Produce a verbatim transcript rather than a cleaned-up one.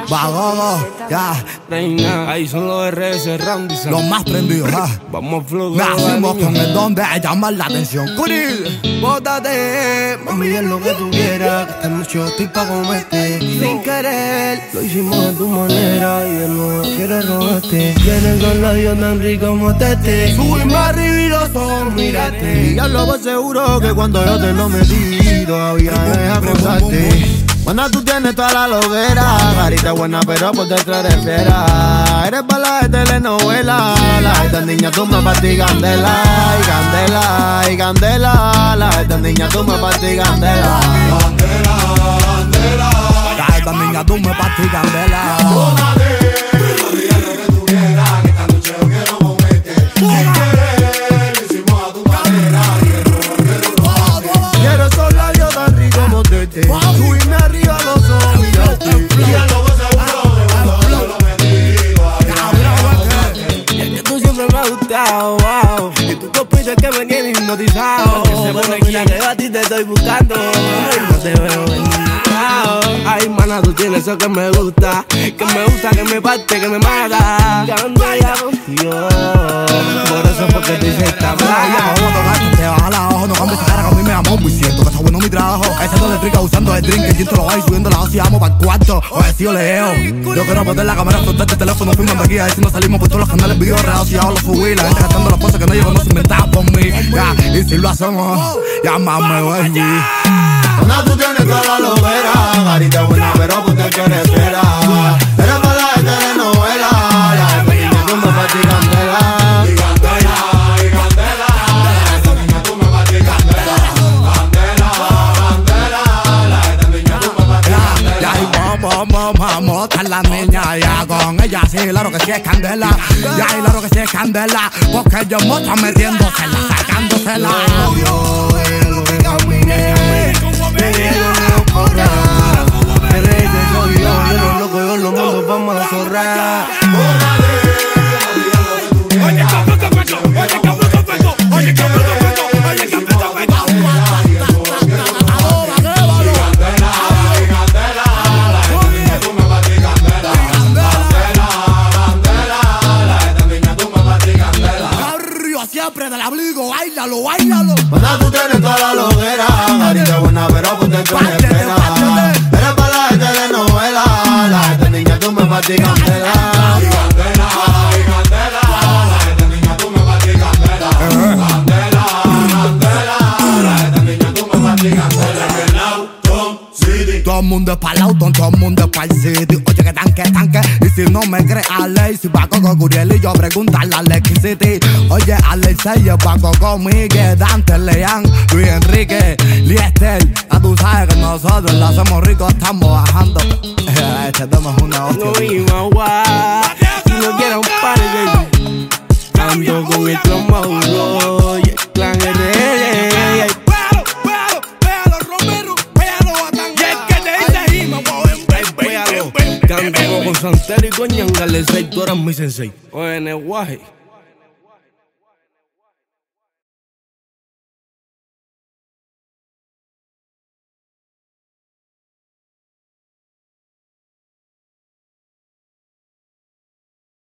Vagogo, ya. Reina, ahí son los R S Randy. Los más prendidos, ah. Vamos a flow. Nacimos con el don de llamar la atención. Curi, bótate, mami, es lo que tú quieras. Que esta noche yo estoy pa' comerte. Sin querer, lo hicimos de tu manera. Y de nuevo quiero robarte. Tienes los labios tan ricos como tete. Subimos arriba y los ojos, mírate. y ya lo voy seguro que cuando yo te lo metí, todavía deja acordarte. Cuando tú tienes toda la loguera, carita buena pero por detrás de fiera. Eres bala de telenovela, la esta niña tú me partí candela. Y candela, y candela, la esta niña tú me partí candela. Candela, candela, La esta niña tú me partí candela. bótate, mami, haz lo que tú quieras, que esta noche yo quiero moverte. Sin querer, lo hicimos a tu manera, y de nuevo quiero robarte. Quiero esos labios tan ricos como tete. Subirme arriba los ojos, mirarte. Y ya lo voy seguro de cuando yo te lo metí, todavía Es que tú siempre me has gustado, wow. Y tú compites que me tienes hipnotizado. Pero mira que yo a ti te estoy buscando. Y no te veo en ningún lado. Ay, mana, tú tienes eso que me gusta. Que me gusta, que me parte, que me mata. Candela contigo. Por eso porque tú dices esta Vamos mala. a tocarte, te baja la ojo, no cambies esa cara que a mí me amó. Muy siento que está bueno mi trabajo. Ese no le trica usando el drink, el gin te lo va y subiendo la dosis, vamos para el cuarto. Oye, si yo leo, yo quiero poner la cámara, soltarte el teléfono, filmando aquí, a ver si nos salimos por todos los canales, videos reales, si ya lo subí. La gente gastando las cosas que no llegó, no se inventaba por mí. Ya, y si lo hacemos, llámame, baby. Cuando tú tienes toda la loguera, carita buena, pero por te quieres esperar. Eres bala de telenovela, la niña tú me partí candela. Y candela, y candela, esta niña tú me partí candela. Candela, candela, esta niña tú me partí candela. Ya, y vamos, vamos, vamos, está la niña, ya con ella sí, claro que sí es candela. Ya, y claro que sí es candela, porque yo me está metiéndosela, sacándosela. Yo es lo que caminé. Me dieron no corra. Me reí de yo y yo. Yo los locos, yo los mundos vamos a zorrar. Oye, cabrón, te cuento, oye, cabrón, te cuento, oye, cabrón, te cuento, oye, cabrón, te cuento. Siempre te la obligo, bailalo, bailalo. Cuando tú tienes toda la loguera, carita buena, pero ponte que me espera. Eres para la telenovela, la esta niña tú me partí candela. Y candela, y candela, esta niña tú me partí candela. Candela, candela, esta niña tú me partí candela. En el Autumn City. Todo el mundo es pa'l auto, todo el mundo es pa'l city. Oye, que tanque, tanque. Y si no me crees, Ale, si va con Curiel y yo preguntarle a Lex City. Oye, Ale, se va con Miguel, Dante, Leán, Luis Enrique, Liester. Ya tú sabes que nosotros lo hacemos rico, estamos bajando. Este tema es una hostia. No iba a guay. Si no quieres un party, baby. Ando con el clan Mauro y el clan R R. Péalo, péalo, péalo, Romero, péalo, Batán. Y es que te dice Ima, péalo. Canto con Santero y con Ñanga, le sei, tú eras mi sensei. Oye, Neguaje.